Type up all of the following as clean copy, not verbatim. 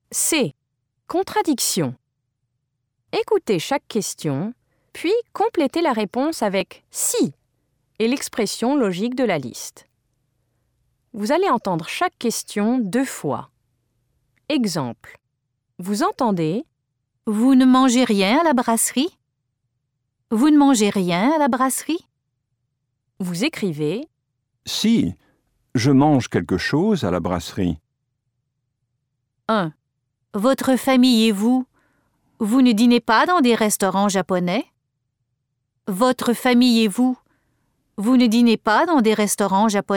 C. Contradiction. Écoutez chaque question, puis complétez la réponse avec « si » et l'expression logique de la liste. Vous allez entendre chaque question 2 fois. Exemple. Vous entendez « Vous ne mangez rien à la brasserie ? Vous ne mangez rien à la brasserie ? » Vous écrivez « Si, je mange quelque chose à la brasserie. » 1. Votre famille et vous ne dînez pas dans des restaurants japonais ? Votre famille et vous ne dînez pas dans des restaurants japonais ?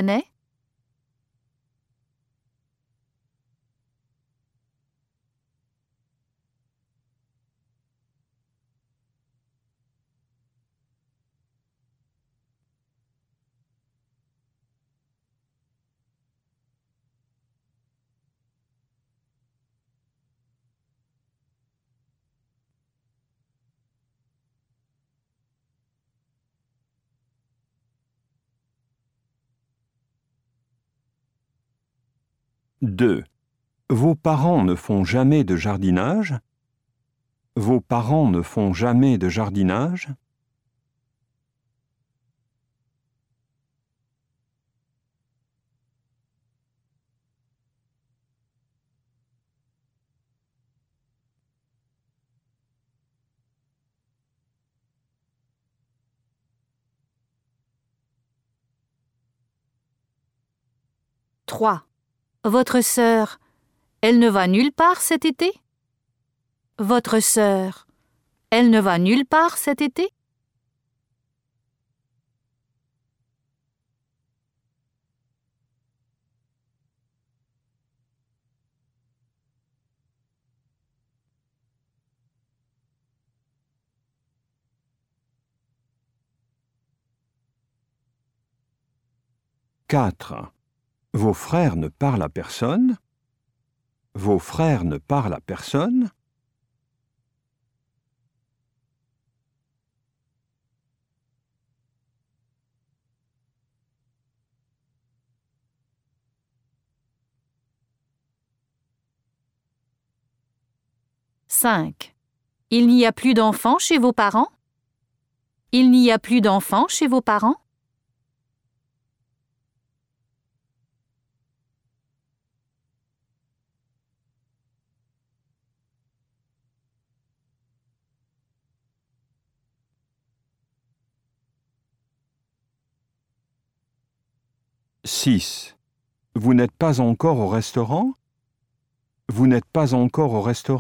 2. Vos parents ne font jamais de jardinage ? Vos parents ne font jamais de jardinage ? 3. Votre sœur, elle ne va nulle part cet été ? Votre sœur, elle ne va nulle part cet été ? 4. Vos frères ne parlent à personne ? Vos frères ne parlent à personne ? 5. Il n'y a plus d'enfants chez vos parents ? Il n'y a plus d'enfants chez vos parents ? 6. Vous n'êtes pas encore au restaurant ? Vous n'êtes pas encore au restaurant ?